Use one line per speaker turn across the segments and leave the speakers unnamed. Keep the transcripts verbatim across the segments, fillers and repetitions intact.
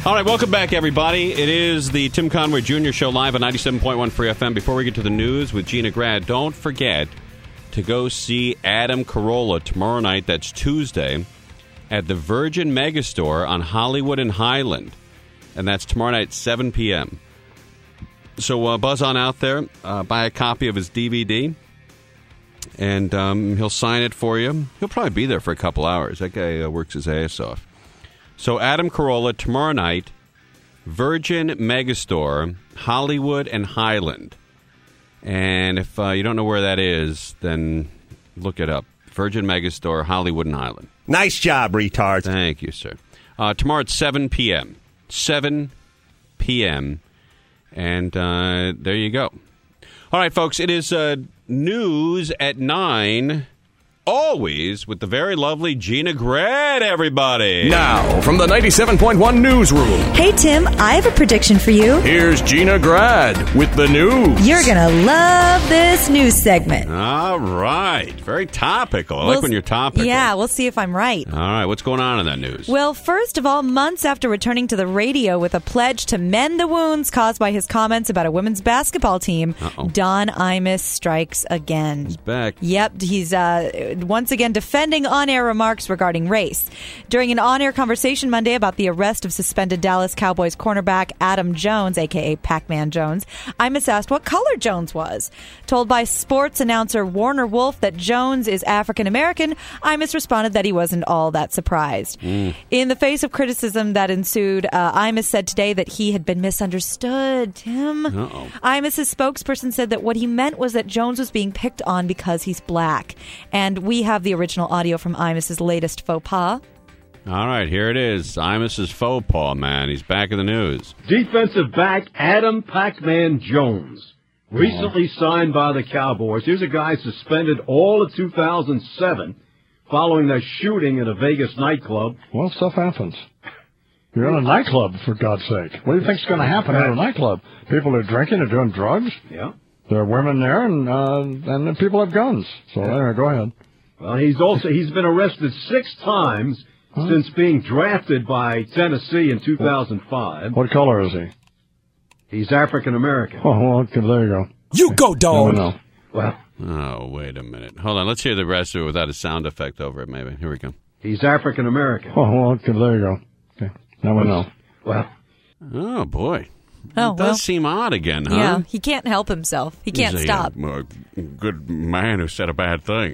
All right, welcome back, everybody. It is the Tim Conway Junior Show live on ninety-seven point one Free F M. Before we get to the news with Gina Grad, don't forget to go see Adam Carolla tomorrow night. That's Tuesday at the Virgin Megastore on Hollywood and Highland. And that's tomorrow night at seven p.m. So uh, buzz on out there, uh, buy a copy of his D V D, and um, he'll sign it for you. He'll probably be there for a couple hours. That guy uh, works his ass off. So Adam Carolla, tomorrow night, Virgin Megastore, Hollywood and Highland. And if uh, you don't know where that is, then look it up. Virgin Megastore, Hollywood and Highland.
Nice job, retards.
Thank you, sir. Uh, tomorrow at seven p.m. seven p.m. And uh, there you go. All right, folks, it is uh, news at nine. Always with the very lovely Gina Grad, everybody.
Now, from the ninety-seven point one newsroom.
Hey, Tim, I have a prediction for you.
Here's Gina Grad with the news.
You're going to love this news segment.
All right. Very topical. I
We'll
like when you're topical.
Yeah, we'll see if I'm right.
All right. What's going on in that news?
Well, first of all, months after returning to the radio with a pledge to mend the wounds caused by his comments about a women's basketball team,
Uh-oh.
Don Imus strikes again.
He's back.
Yep, he's uh, once again defending on-air remarks regarding race. During an on-air conversation Monday about the arrest of suspended Dallas Cowboys cornerback Adam Jones, a k a. Pac-Man Jones, Imus asked what color Jones was. Told by sports announcer Warner Wolf that Jones is African-American, Imus responded that he wasn't all that surprised. Mm. In the face of criticism that ensued, uh, Imus said today that he had been misunderstood, Tim.
Uh-oh.
Imus' spokesperson said that what he meant was that Jones was being picked on because he's black. And we have the original audio from Imus' latest faux pas.
All right, here it is. Imus' faux pas, man. He's back in the news.
Defensive back Adam Pac-Man Jones, recently signed by the Cowboys. Here's a guy suspended all of two thousand seven following a shooting at a Vegas nightclub.
Well, stuff happens. You're in a nightclub, for God's sake. What do you think's going to happen at a nightclub? People are drinking or doing drugs.
Yeah.
There are women there, and uh, and then people have guns. So there, go ahead.
Well, he's also he's been arrested six times huh? since being drafted by Tennessee in two thousand five.
What color is he?
He's African American.
Oh, well, okay, there you go.
You go, dog.
No, no.
Well.
Oh, wait a minute. Hold on. Let's hear the rest of it without a sound effect over it, maybe. Here we go.
He's African American.
Oh, well, okay, there you go. Okay. Now we know.
Well.
Oh, boy.
Oh,
it does
well.
seem odd again, huh?
Yeah, he can't help himself. He can't
He's a,
stop.
Uh, a good man who said a bad thing.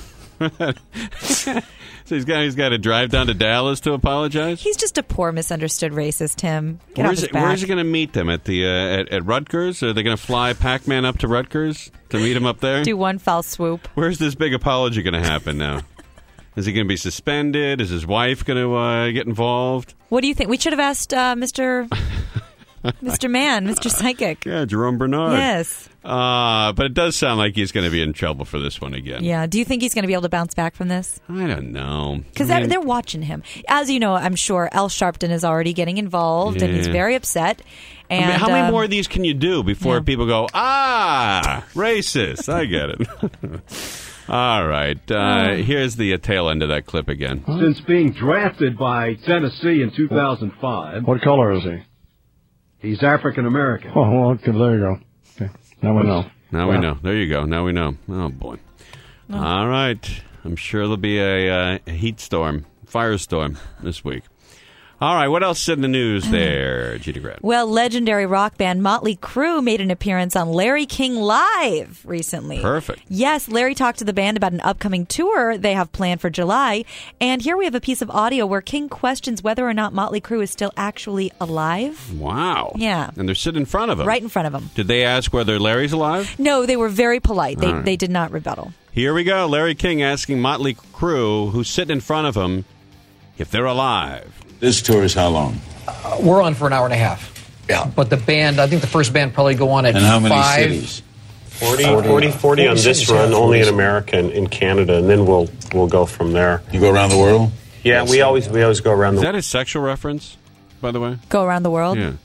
So he's got he's got to drive down to Dallas to apologize?
He's just a poor, misunderstood racist, Tim. Get
where's
off his
it,
back.
Where's he going to meet them? At the uh, at, at Rutgers? Are they going to fly Pac-Man up to Rutgers to meet him up there?
Do one foul swoop.
Where's this big apology going to happen now? Is he going to be suspended? Is his wife going to uh, get involved?
What do you think? We should have asked uh, Mister Mister Man, Mister Psychic.
Yeah, Jerome Bernard.
Yes.
Uh, but it does sound like he's going to be in trouble for this one again.
Yeah. Do you think he's going to be able to bounce back from this?
I don't know.
Because
I mean,
they're, they're watching him. As you know, I'm sure Al Sharpton is already getting involved,
yeah.
and he's very upset. And
I mean, how many
um,
more of these can you do before
yeah.
people go, ah, racist? I get it. All right. Uh, here's the uh, tail end of that clip again.
Since being drafted by Tennessee in two thousand five.
What color is he?
He's African American.
Oh, well, okay, there you go. Okay. Now we know.
Now we know. There you go. Now we know. Oh, boy. Oh. All right. I'm sure there'll be a, uh, a heat storm, firestorm this week. All right, what else is in the news there, Gina Grad?
Well, legendary rock band Motley Crue made an appearance on Larry King Live recently.
Perfect.
Yes, Larry talked to the band about an upcoming tour they have planned for July. And here we have a piece of audio where King questions whether or not Motley Crue is still actually alive.
Wow.
Yeah.
And they're sitting in front of him.
Right in front of him.
Did they ask whether Larry's alive?
No, they were very polite. They,
right.
they did not rebuttal.
Here we go. Larry King asking Motley Crue, who's sitting in front of him, if they're alive.
This tour is how long?
Uh, we're on for an hour and a half.
Yeah.
But the band, I think the first band probably go on at
and how many
five.
cities?
forty, forty, forty on this run, only in America and in Canada, and then we'll we'll go from there.
You go around the world?
Yeah, we always we always go around the
world.
world.
Is that a sexual reference, by the way?
Go around the world?
Yeah.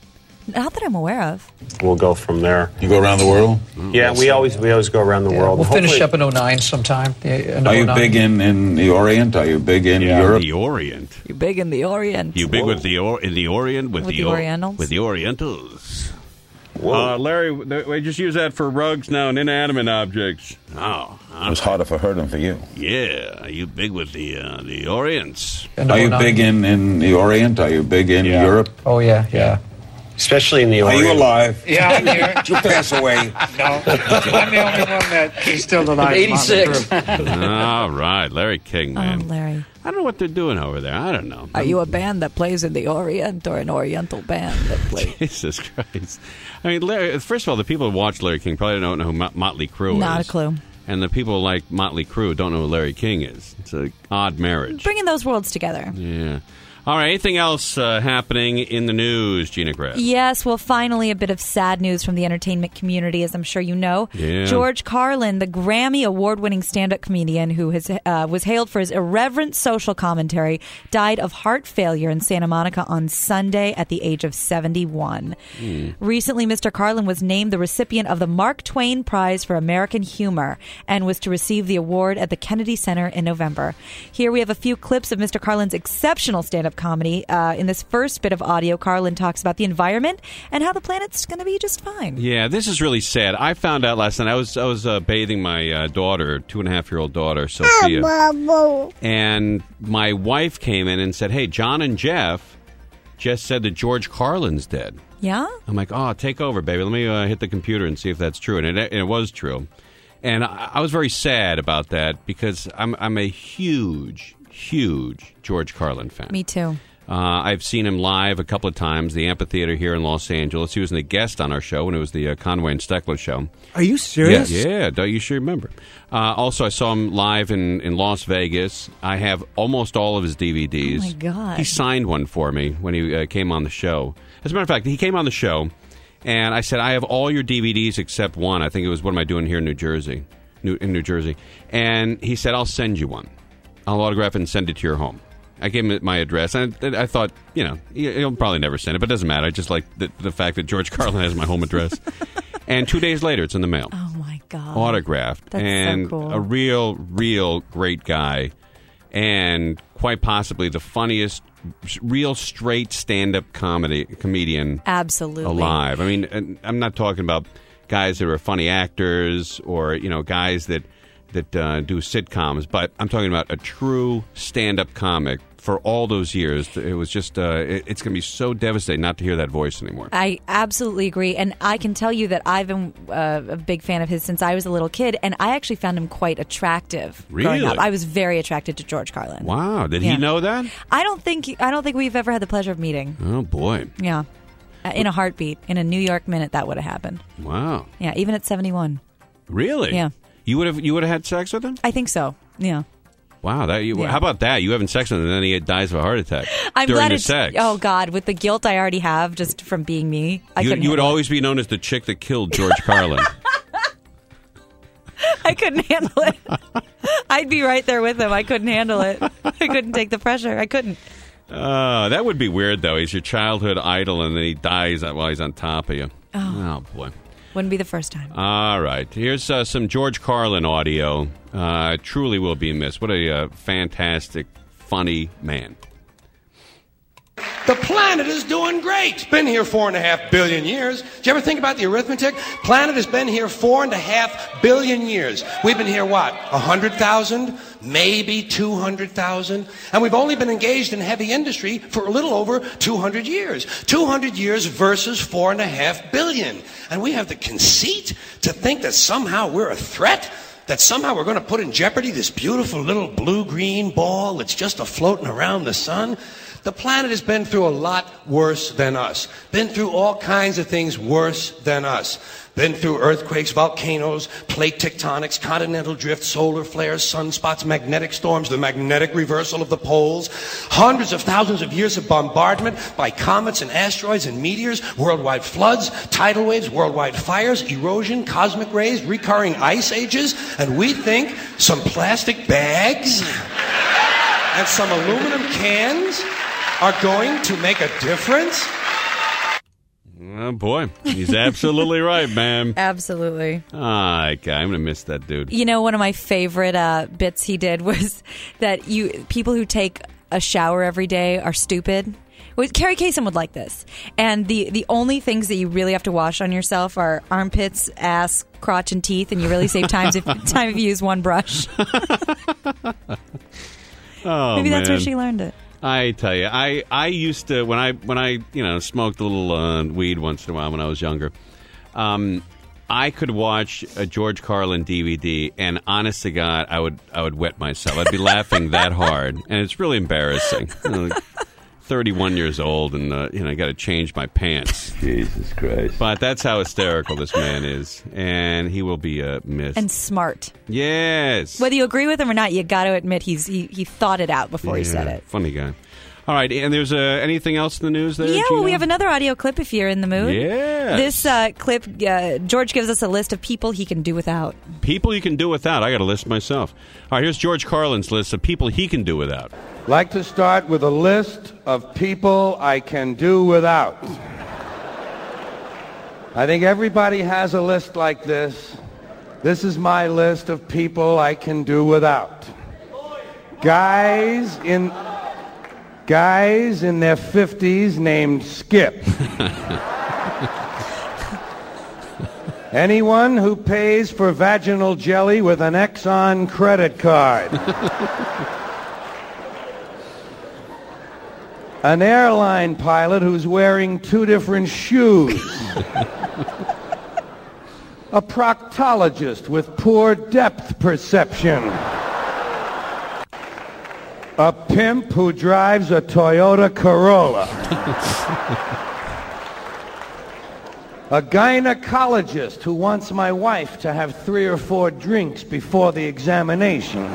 Not that I'm aware of.
We'll go from there.
You go around the world?
Yeah, we always we always go around the
Yeah,
world.
we'll finish
Hopefully-
up in oh nine sometime. Yeah, end of
Are you
oh nine.
big in, in the Orient? Are you big in
Yeah.
Europe?
The Orient.
You big in the Orient.
You big with the or- in the Orient with,
With
the,
the
or-
Orientals?
with the Orientals.
Whoa.
Uh, Larry, th- we just use that for rugs now and inanimate objects. Oh,
It was harder for her than for you.
yeah. You big with the uh, the Orients.
End of
Are you
oh nine.
big in, in the Orient? Are you big in
Yeah.
Europe?
Oh, yeah, yeah.
Especially in the
Are
Orient.
you alive?
Yeah, I'm here.
Did you pass away?
No, I'm the only one that is still alive.
eighty-six.
All right, Larry King, man.
Oh, Larry.
I don't know what they're doing over there. I don't know.
Are you a band that plays in the Orient or an Oriental band that plays?
Jesus Christ. I mean, Larry, first of all, the people who watch Larry King probably don't know who Mot- Motley Crue is.
Not a clue.
And the people like Motley Crue don't know who Larry King is. It's an odd marriage.
Bringing those worlds together.
Yeah. All right, anything else uh, happening in the news, Gina Grass?
Yes, well, finally, a bit of sad news from the entertainment community, as I'm sure you know.
Yeah.
George Carlin, the Grammy award-winning stand-up comedian who has uh, was hailed for his irreverent social commentary, died of heart failure in Santa Monica on Sunday at the age of seventy-one.
Mm.
Recently, Mister Carlin was named the recipient of the Mark Twain Prize for American Humor and was to receive the award at the Kennedy Center in November. Here we have a few clips of Mister Carlin's exceptional stand-up comedy. Uh, in this first bit of audio, Carlin talks about the environment and how the planet's going to be just fine.
Yeah, this is really sad. I found out last night. I was I was uh, bathing my uh, daughter, two and a half year old daughter, Sophia, and my wife came in and said, "Hey, John and Jeff just said that George Carlin's dead."
Yeah?
I'm like, "Oh, take over, baby. Let me uh, hit the computer and see if that's true." And it, and it was true. And I, I was very sad about that because I'm I'm a huge, huge George Carlin fan.
Me too.
Uh, I've seen him live a couple of times, the amphitheater here in Los Angeles. He was a guest on our show when it was the uh, Conway and Steckler show.
Are you serious?
Yeah, yeah, don't you sure remember. Uh, also, I saw him live in, in Las Vegas. I have almost all of his D V Ds.
Oh, my God.
He signed one for me when he uh, came on the show. As a matter of fact, he came on the show, and I said, I have all your D V Ds except one. I think it was What Am I Doing Here in New Jersey? New, in New Jersey. And he said, I'll send you one. I'll autograph it and send it to your home. I gave him my address, and I, I thought, you know, he'll probably never send it, but it doesn't matter. I just like the, the fact that George Carlin has my home address. And two days later, it's in the mail.
Oh, my God.
Autographed.
That's
and
so cool.
a real, real great guy, and quite possibly the funniest, real straight stand-up comedy comedian
Absolutely.
alive. I mean, and I'm not talking about guys that are funny actors or, you know, guys that that uh, do sitcoms, but I'm talking about a true stand-up comic for all those years. It was just, uh, it, it's going to be so devastating not to hear that voice anymore.
I absolutely agree. And I can tell you that I've been uh, a big fan of his since I was a little kid, and I actually found him quite attractive growing
Really?
up. I was very attracted to George Carlin.
Wow, did
Yeah.
he know that?
I don't think I don't think we've ever had the pleasure of meeting.
Oh, boy.
Yeah. Uh, In a heartbeat, in a New York minute, that would have happened.
Wow.
Yeah, even at seventy-one.
Really?
Yeah.
You would have you would have had sex with him?
I think so. Yeah.
Wow. That you,
Yeah.
How about that? You having sex with him, and then he dies of a heart attack
I'm
during
glad
the
it's.
sex.
Oh God, with the guilt I already have just from being me, I
you,
couldn't.
you would
handle
always be known as the chick that killed George Carlin.
it. I couldn't handle it. I'd be right there with him. I couldn't handle it. I couldn't take the pressure. I couldn't.
Uh, that would be weird, though. He's your childhood idol, and then he dies while he's on top of you.
Oh.
boy.
Wouldn't be the first time.
All right. Here's uh, some George Carlin audio. Uh, truly will be missed. What a uh, fantastic, funny man.
The planet is doing great. It's been here four and a half billion years. Did you ever think about the arithmetic? Planet has been here four and a half billion years. We've been here, what, a hundred thousand? Maybe two hundred thousand? And we've only been engaged in heavy industry for a little over two hundred years. two hundred years versus four and a half billion. And we have the conceit to think that somehow we're a threat? That somehow we're going to put in jeopardy this beautiful little blue-green ball that's just a-floating around the sun? The planet has been through a lot worse than us. Been through all kinds of things worse than us. Been through earthquakes, volcanoes, plate tectonics, continental drift, solar flares, sunspots, magnetic storms, the magnetic reversal of the poles, hundreds of thousands of years of bombardment by comets and asteroids and meteors, worldwide floods, tidal waves, worldwide fires, erosion, cosmic rays, recurring ice ages, and we think some plastic bags and some aluminum cans are going to make a difference?
Oh, boy. He's absolutely right, man.
Absolutely.
All right, guy. I'm going to miss that dude.
You know, one of my favorite uh, bits he did was that you people who take a shower every day are stupid. Well, Carrie Kasem would like this. And the, the only things that you really have to wash on yourself are armpits, ass, crotch, and teeth, and you really save times if, time if you use one brush.
Oh,
Maybe that's
man.
where she learned it.
I tell you, I, I used to, when I, when I you know, smoked a little uh, weed once in a while when I was younger, um, I could watch a George Carlin D V D, and honest to God, I would, I would wet myself. I'd be laughing that hard, and it's really embarrassing. You know, like thirty-one years old, and uh, you know, I got to change my pants.
Jesus Christ!
But that's how hysterical this man is, and he will be uh, missed.
And smart.
Yes.
Whether you agree with him or not, you got to admit he's he, he thought it out before
yeah,
he said it.
Funny guy. All right, and there's uh, anything else in the news there?
Yeah,
Gina?
well, we have another audio clip if you're in the mood.
Yes.
This uh, clip, uh, George gives us a list of people he can do without.
People you can do without. I got a list myself. All right, here's George Carlin's list of people he can do without.
Like to start with a list of people I can do without. I think everybody has a list like this. This is my list of people I can do without. Guys in guys in their fifties named Skip. Anyone who pays for vaginal jelly with an Exxon credit card. An airline pilot who's wearing two different shoes. A proctologist with poor depth perception. A pimp who drives a Toyota Corolla. A gynecologist who wants my wife to have three or four drinks before the examination.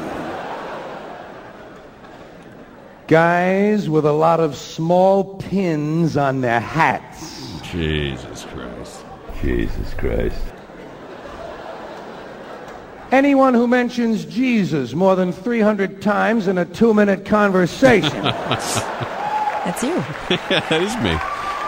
Guys with a lot of small pins on their hats.
Jesus Christ.
Jesus Christ.
Anyone who mentions Jesus more than three hundred times in a two-minute conversation.
That's you.
Yeah, that is me.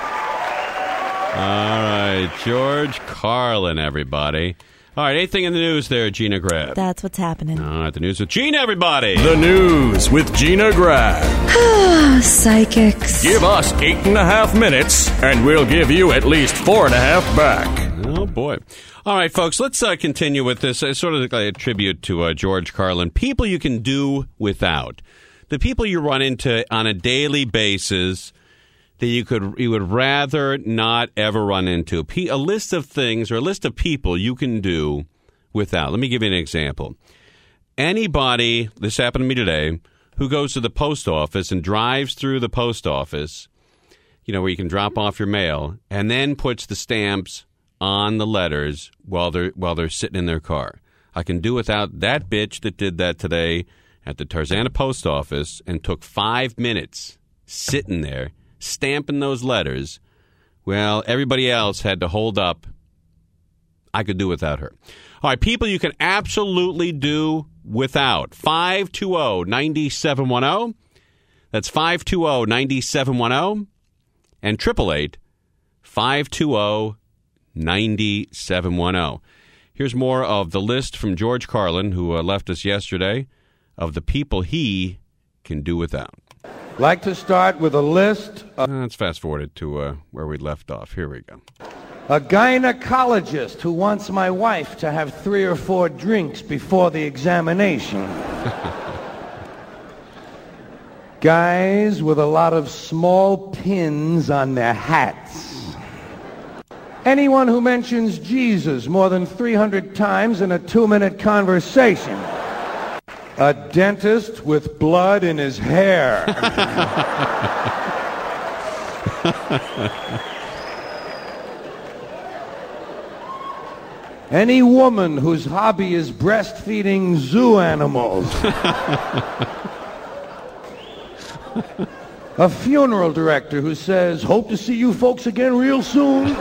All right, George Carlin, everybody. All right, anything in the news there, Gina Grad?
That's what's happening.
All right, the news with Gina, everybody.
The news with Gina Grad.
Psychics.
Give us eight and a half minutes, and we'll give you at least four and a half back.
Oh, boy. All right, folks, let's uh, continue with this. Uh, sort of like a tribute to uh, George Carlin. People you can do without. The people you run into on a daily basis that you could you would rather not ever run into. A list of things or a list of people you can do without. Let me give you an example. Anybody, this happened to me today, who goes to the post office and drives through the post office, you know, where you can drop off your mail, and then puts the stamps on the letters while they're while they're sitting in their car. I can do without that bitch that did that today at the Tarzana post office and took five minutes sitting there stamping those letters. Well, everybody else had to hold up. I could do without her. All right, people you can absolutely do without. five two zero, nine seven one zero. That's five two zero, nine seven one zero. And eight eight eight, five two zero, nine seven one zero. Here's more of the list from George Carlin, who uh, left us yesterday, of the people he can do without.
Like to start with a list of...
Uh, let's fast forward it to uh, where we left off. Here we go.
A gynecologist who wants my wife to have three or four drinks before the examination. Guys with a lot of small pins on their hats. Anyone who mentions Jesus more than three hundred times in a two-minute conversation. A dentist with blood in his hair. Any woman whose hobby is breastfeeding zoo animals. A funeral director who says, "Hope to see you folks again real soon."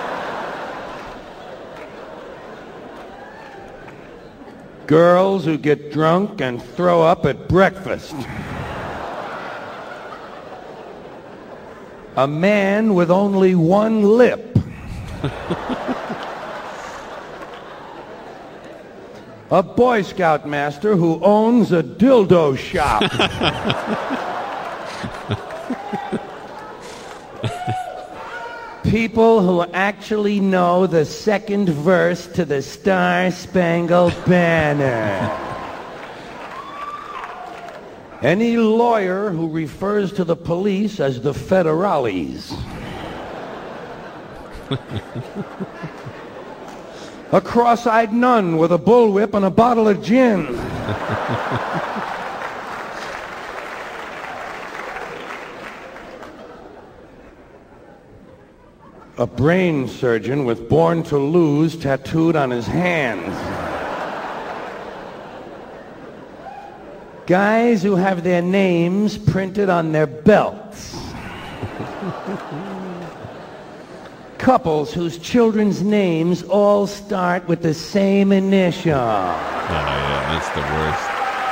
Girls who get drunk and throw up at breakfast. A man with only one lip. A Boy Scout master who owns a dildo shop. People who actually know the second verse to the Star Spangled Banner. Any lawyer who refers to the police as the federales. A cross-eyed nun with a bullwhip and a bottle of gin. A brain surgeon with Born to Lose tattooed on his hands. Guys who have their names printed on their belts. Couples whose children's names all start with the same initial.
Oh, yeah, that's the worst.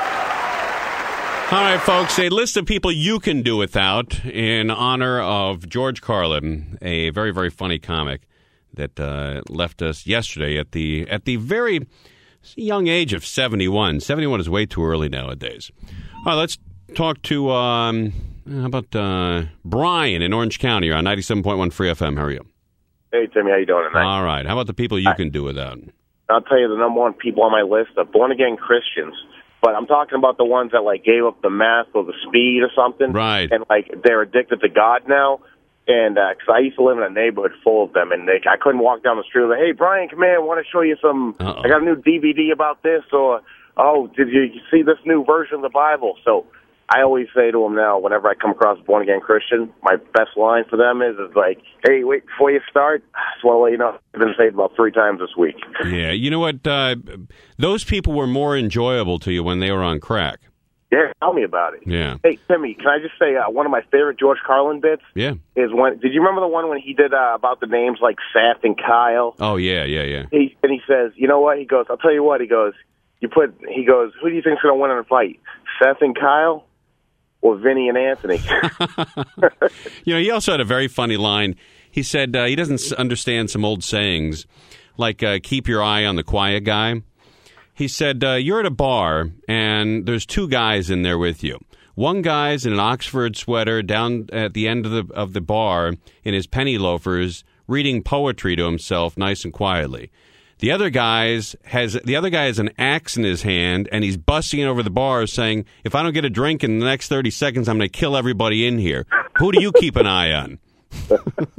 All right, folks, a list of people you can do without in honor of George Carlin, a very, very funny comic that uh, left us yesterday at the at the very young age of seventy-one. seventy-one is way too early nowadays. All right, let's talk to, um, how about uh, Brian in Orange County. You're on ninety-seven point one Free F M. How are you?
Hey, Timmy, how you doing tonight?
All right. How about the people you
I,
can do without?
I'll tell you the number one people on my list are born-again Christians. But I'm talking about the ones that, like, gave up the meth or the speed or something.
Right.
And, like, they're addicted to God now. And because uh, I used to live in a neighborhood full of them, and they, I couldn't walk down the street. Like, hey, Brian, come here. I want to show you some. Uh-oh. I got a new D V D about this. Or, oh, did you see this new version of the Bible? So I always say to them now, whenever I come across a born-again Christian, my best line for them is, is like, hey, wait, before you start, I just want to let you know I've been saved about three times this week.
Yeah, you know what? Uh, those people were more enjoyable to you when they were on crack.
Yeah, tell me about it.
Yeah.
Hey, Timmy, can I just say uh, one of my favorite George Carlin bits?
Yeah.
Is when, did you remember the one when he did uh, about the names like Seth and Kyle?
Oh, yeah, yeah, yeah.
He, and he says, you know what? He goes, I'll tell you what. He goes, you put, he goes, who do you think's going to win in a fight? Seth and Kyle? Or Vinny and Anthony.
You know, he also had a very funny line. He said uh, he doesn't understand some old sayings, like uh, keep your eye on the quiet guy. He said, uh, you're at a bar, and there's two guys in there with you. One guy's in an Oxford sweater down at the end of the of the bar in his penny loafers, reading poetry to himself nice and quietly. The other guy's has the other guy has an axe in his hand, and he's busting it over the bar, saying, "If I don't get a drink in the next thirty seconds, I'm going to kill everybody in here." Who do you keep an eye on? All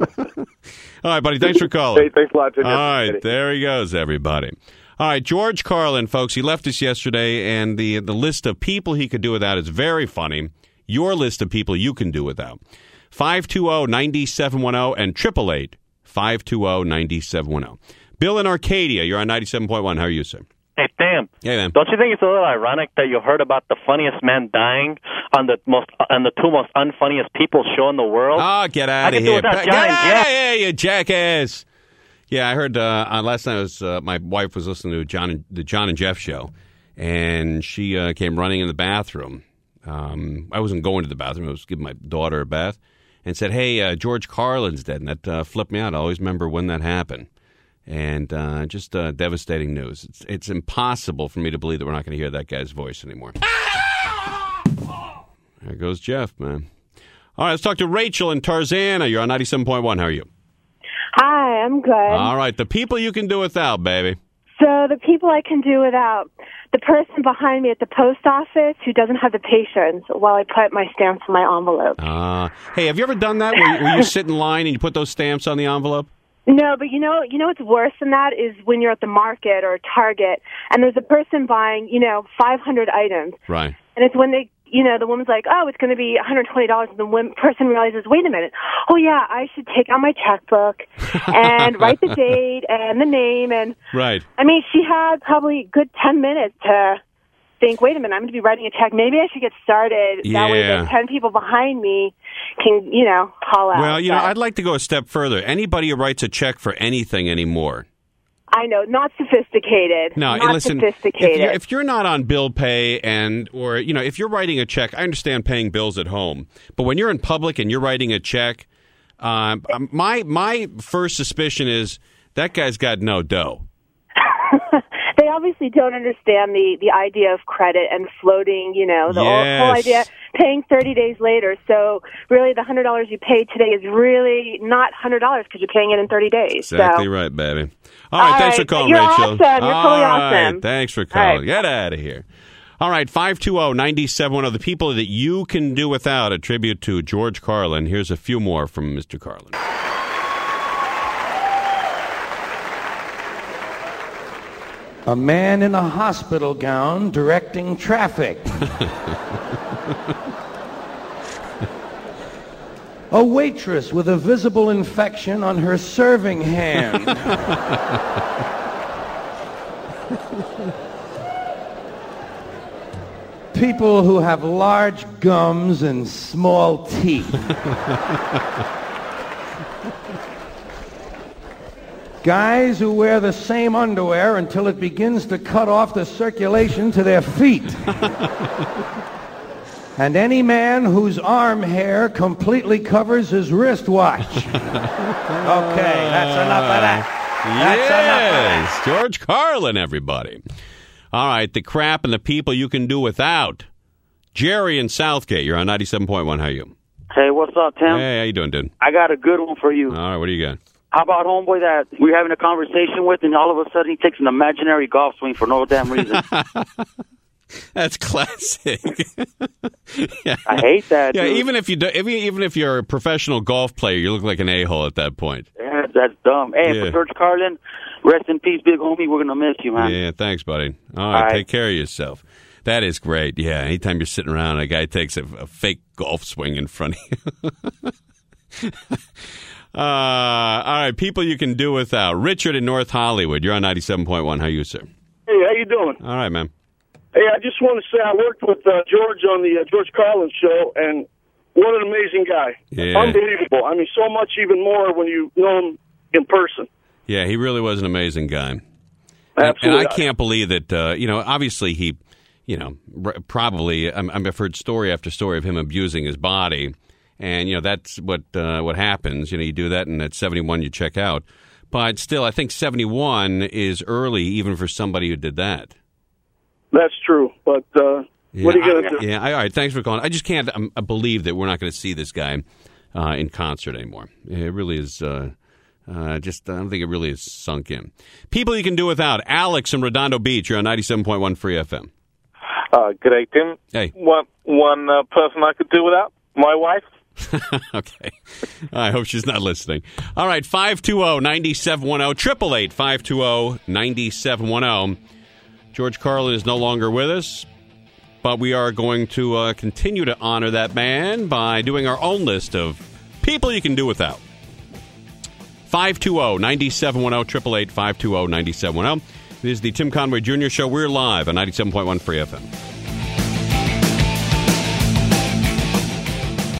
right, buddy. Thanks for calling.
Hey, thanks a lot.
All right, there he goes, everybody. All right, George Carlin, folks. He left us yesterday, and the the list of people he could do without is very funny. Your list of people you can do without: five two zero, nine seven one zero and triple eight five two zero, nine seven one zero. Bill in Arcadia, you're on ninety-seven point one. How are you, sir?
Hey, Tim.
Hey, man.
Don't you think it's a little ironic that you heard about the funniest man dying on the most on the two most unfunniest people show in the world?
Oh, get out of here. Get out of here, you jackass. Yeah, I heard uh, last night was uh, my wife was listening to John and, the John and Jeff show, and she uh, came running in the bathroom. Um, I wasn't going to the bathroom. I was giving my daughter a bath, and said, hey, uh, George Carlin's dead. And that uh, flipped me out. I always remember when that happened. And uh, just uh, devastating news. It's, it's impossible for me to believe that we're not going to hear that guy's voice anymore. There goes Jeff, man. All right, let's talk to Rachel in Tarzana. You're on ninety-seven point one. How are you?
Hi, I'm good.
All right, the people you can do without, baby.
So the people I can do without, the person behind me at the post office who doesn't have the patience while I put my stamps in my envelope.
Uh, hey, have you ever done that where you, where you sit in line and you put those stamps on the envelope?
No, but you know, you know what's worse than that is when you're at the market or Target and there's a person buying, you know, five hundred items.
Right.
And it's when they, you know, the woman's like, oh, it's going to be one hundred twenty dollars. And the woman, person realizes, wait a minute. Oh, yeah, I should take out my checkbook and write the date and the name. And
right.
I mean, she had probably a good ten minutes to think, wait a minute, I'm going to be writing a check. Maybe I should get started.
Yeah.
That way the ten people behind me can, you know, call out.
Well, you
but
know, I'd like to go a step further. Anybody who writes a check for anything anymore.
I know, not sophisticated.
No,
not
listen,
sophisticated.
If you're, if you're not on bill pay and, or, you know, if you're writing a check, I understand paying bills at home. But when you're in public and you're writing a check, Uh, my my first suspicion is that guy's got no dough.
They obviously don't understand the, the idea of credit and floating, you know, the
yes.
whole idea, paying thirty days later. So really the one hundred dollars you paid today is really not one hundred dollars because you're paying it in thirty days.
Exactly
so.
right, baby. All right, All thanks
right.
for calling,
You're
Rachel.
Awesome. You're
All
totally
right.
awesome.
Thanks for calling.
Right.
Get out of here. All right, five two zero, nine seven one zero, the people that you can do without, a tribute to George Carlin. Here's a few more from Mister Carlin.
A man in a hospital gown directing traffic. A waitress with a visible infection on her serving hand. People who have large gums and small teeth. Guys who wear the same underwear until it begins to cut off the circulation to their feet. And any man whose arm hair completely covers his wristwatch. Okay, that's enough of that. That's
yes,
enough of that.
George Carlin, everybody. All right, the crap and the people you can do without. Jerry in Southgate, you're on ninety-seven point one. How are you?
Hey, what's up, Tim?
Hey, how you doing, dude?
I got a good one for you.
All right, what do you got?
How about homeboy that we're having a conversation with, and all of a sudden he takes an imaginary golf swing for no damn reason?
That's classic.
yeah. I hate that.
Yeah,
dude.
even if you do, even even if you're a professional golf player, you look like an a-hole at that point.
Yeah, that's dumb. Hey,
Yeah.
for George Carlin, rest in peace, big homie. We're gonna miss you, man.
Yeah, thanks, buddy. All right,
All right.
take care of yourself. That is great. Yeah, anytime you're sitting around, a guy takes a, a fake golf swing in front of you. uh, all right, people you can do without. Richard in North Hollywood. You're on ninety-seven point one. How are you, sir?
Hey, how you doing?
All right, man.
Hey, I just want to say I worked with uh, George on the uh, George Carlin show, and what an amazing guy.
Yeah.
Unbelievable. I mean, so much even more when you know him in person.
Yeah, he really was an amazing guy. And,
Absolutely.
and I can't believe that, uh, you know, obviously he, you know, r- probably, I'm, I've heard story after story of him abusing his body. And, you know, that's what uh, what happens. You know, you do that, and at seventy-one, you check out. But still, I think seventy-one is early even for somebody who did that.
That's true, but uh,
Yeah,
what are you going
I-
to do?
Yeah, I- all right, thanks for calling. I just can't um, I believe that we're not going to see this guy uh, in concert anymore. It really is, uh, uh, just, I don't think it really is sunk in. People you can do without. Alex in Redondo Beach, you're on ninety-seven point one Free F M.
Uh, good day, Tim.
Hey.
One, one uh, person I could do without, my wife.
Okay. I hope she's not listening. All right, five two zero, nine seven one zero, eight eight eight, five two zero, nine seven one zero. George Carlin is no longer with us, but we are going to uh, continue to honor that man by doing our own list of people you can do without. five two zero, nine seven one zero, eight eight eight, five two zero, nine seven one zero. It is the Tim Conway Junior Show. We're live on ninety-seven point one Free F M.